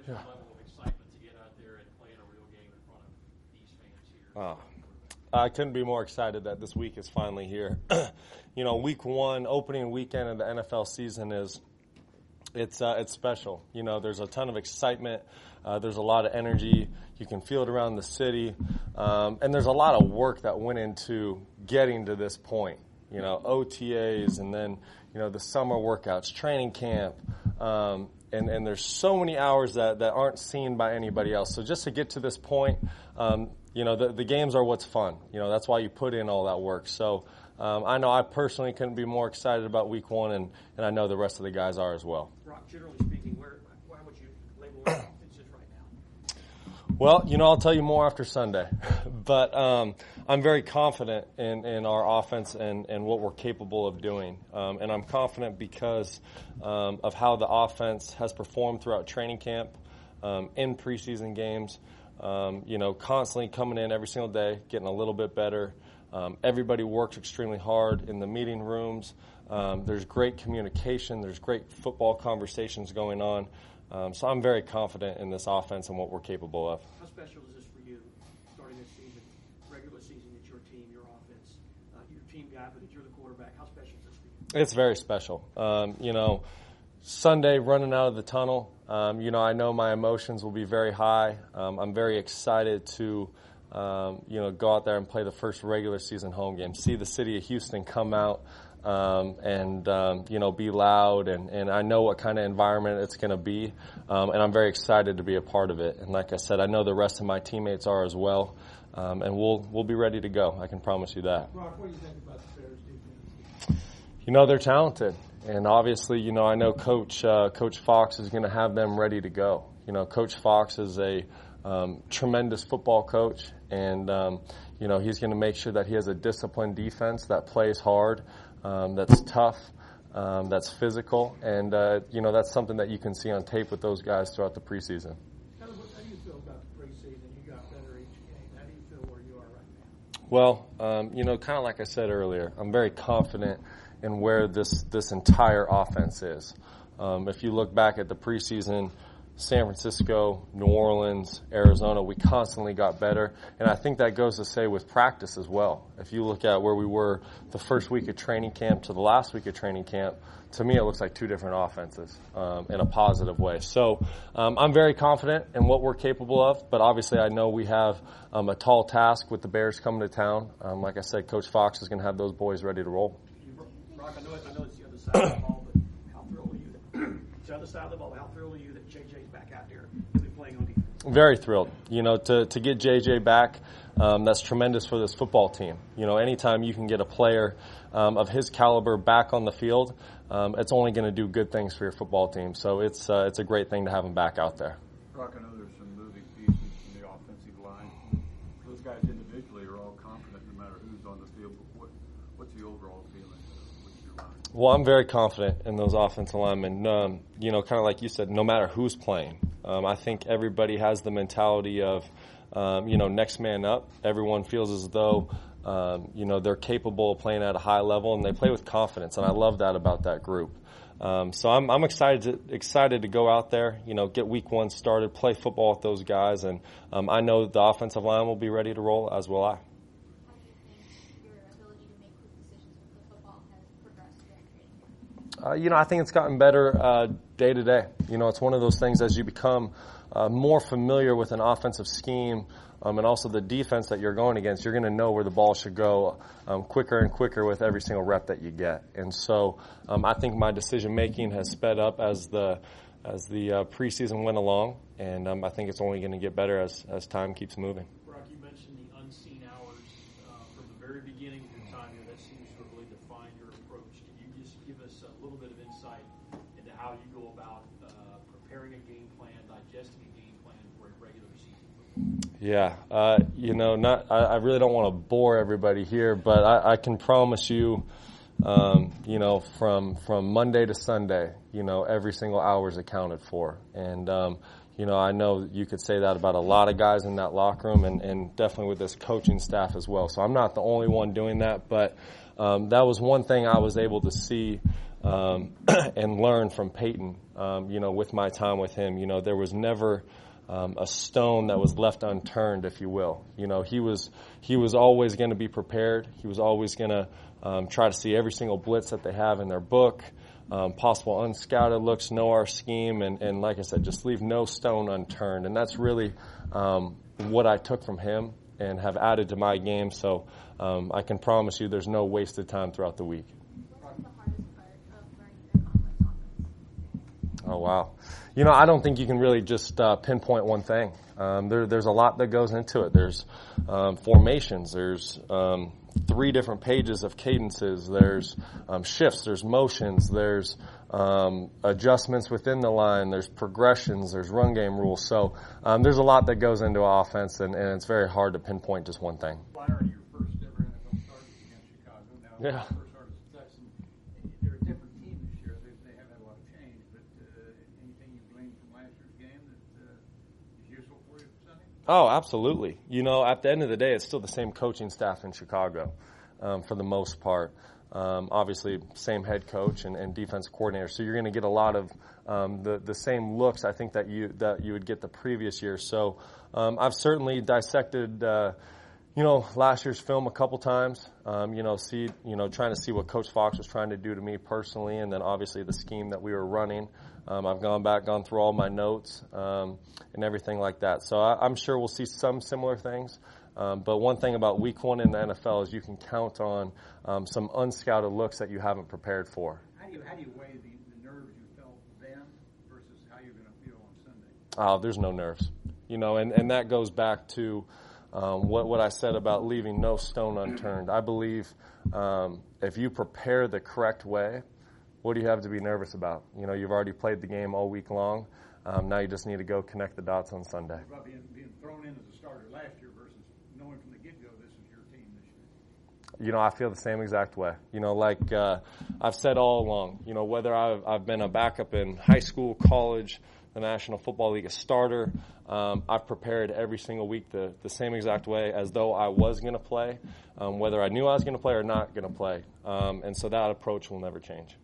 What's your level of excitement to get out there and play in a real game in front of these fans here? I couldn't be more excited that this week is finally here. Week one, opening weekend of the NFL season it's special. There's a ton of excitement. There's a lot of energy. You can feel it around the city. And there's a lot of work that went into getting to this point. OTAs and then, the summer workouts, training camp. And there's so many hours that aren't seen by anybody else. So just to get to this point, the games are what's fun. That's why you put in all that work. So I know I personally couldn't be more excited about week one, and I know the rest of the guys are as well. Brock, generally speaking, why would you label our offenses right now? Well, I'll tell you more after Sunday. But I'm very confident in our offense and what we're capable of doing. And I'm confident because of how the offense has performed throughout training camp, in preseason games, constantly coming in every single day, getting a little bit better. Everybody works extremely hard in the meeting rooms. There's great communication. There's great football conversations going on. So I'm very confident in this offense and what we're capable of. How special is this for you, starting this season, regular season, it's your team, your offense, you're a team guy, but you're the quarterback. How special is this for you? It's very special. Sunday, running out of the tunnel, I know my emotions will be very high. I'm very excited to go out there and play the first regular season home game, see the city of Houston come out and be loud. And I know what kind of environment it's going to be. And I'm very excited to be a part of it. And like I said, I know the rest of my teammates are as well. And we'll be ready to go. I can promise you that. Brock, what do you think about the Bears defense? They're talented. And obviously, I know Coach Fox is going to have them ready to go. Coach Fox is a tremendous football coach, and he's going to make sure that he has a disciplined defense that plays hard, that's tough, that's physical, and that's something that you can see on tape with those guys throughout the preseason. How do you feel about the preseason? You got better each game. How do you feel where you are right now? Well, kind of like I said earlier, I'm very confident in where this entire offense is. If you look back at the preseason, San Francisco, New Orleans, Arizona, we constantly got better. And I think that goes to say with practice as well. If you look at where we were the first week of training camp to the last week of training camp, to me it looks like two different offenses in a positive way. So I'm very confident in what we're capable of, but obviously I know we have a tall task with the Bears coming to town. Like I said, Coach Fox is going to have those boys ready to roll. Brock, I know it's the other side of the ball, but how thrilled are you it's the other side of the ball, how thrilled are you that JJ's back out there really playing on defense? Very thrilled. To get JJ back, that's tremendous for this football team. Anytime you can get a player of his caliber back on the field, it's only going to do good things for your football team. So it's a great thing to have him back out there. Brock, I know there's some moving pieces in the offensive line. Those guys individually are all confident no matter who's on the field. But what's the overall feeling with your line? Well, I'm very confident in those offensive linemen. Kind of like you said, no matter who's playing. I think everybody has the mentality of, next man up. Everyone feels as though, they're capable of playing at a high level, and they play with confidence, and I love that about that group. So I'm excited to go out there, get week one started, play football with those guys, and I know the offensive line will be ready to roll, as will I. I think it's gotten better day to day. It's one of those things as you become more familiar with an offensive scheme and also the defense that you're going against, you're going to know where the ball should go quicker and quicker with every single rep that you get. And so I think my decision-making has sped up as the preseason went along, and I think it's only going to get better as time keeps moving. Brock, you mentioned the unseen hours from the very beginning of your time here. That seems to really define your approach. Can you just give us a little bit of insight into how you go about preparing a game plan, digesting a game plan for a regular season football? Yeah, I really don't want to bore everybody here, but I can promise you, from Monday to Sunday, every single hour is accounted for. And, I know you could say that about a lot of guys in that locker room and definitely with this coaching staff as well. So I'm not the only one doing that, but that was one thing I was able to see and learn from Peyton, with my time with him. There was never a stone that was left unturned, if you will. He was always going to be prepared. He was always going to try to see every single blitz that they have in their book, possible unscouted looks, know our scheme, and like I said, just leave no stone unturned. And that's really what I took from him and have added to my game. So I can promise you there's no wasted time throughout the week. What's the hardest part of learning the conference offense? Oh, wow. I don't think you can really just pinpoint one thing. There's a lot that goes into it. There's formations. There's 3 different pages of cadences. There's shifts. There's motions. There's adjustments within the line. There's progressions. There's run game rules. So there's a lot that goes into offense, and it's very hard to pinpoint just one thing. Flyer, your first ever NFL start against Chicago. Now, Yeah. first start of success, and they're a different team this year. They have had a lot of change, but anything you gleaned from last year's game that is useful for you for Sunday? Oh, absolutely. At the end of the day, it's still the same coaching staff in Chicago for the most part. Obviously, same head coach and defense coordinator. So you're going to get a lot of the same looks, I think, that you would get the previous year. So I've certainly dissected, last year's film a couple times. Trying to see what Coach Fox was trying to do to me personally, and then obviously the scheme that we were running. I've gone through all my notes and everything like that. So I'm sure we'll see some similar things. But one thing about Week 1 in the NFL is you can count on some unscouted looks that you haven't prepared for. How do you weigh the nerves you felt then versus how you're going to feel on Sunday? Oh, there's no nerves. And that goes back to what I said about leaving no stone unturned. I believe if you prepare the correct way, what do you have to be nervous about? You've already played the game all week long. Now you just need to go connect the dots on Sunday. About being thrown in as a starter last year versus knowing from the get-go this is your team this year. I feel the same exact way. I've said all along, whether I've been a backup in high school, college, the National Football League, a starter, I've prepared every single week the same exact way as though I was going to play, whether I knew I was going to play or not going to play. And so that approach will never change.